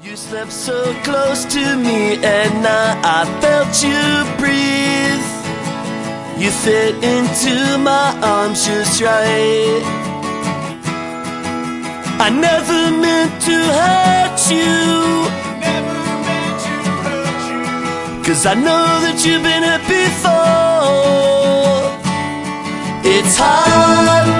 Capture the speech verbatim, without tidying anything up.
You slept so close to me and now I felt you breathe. You fit into my arms just right. I never meant to hurt you, Never meant to hurt you. 'cause I know that you've been hurt before. It's hard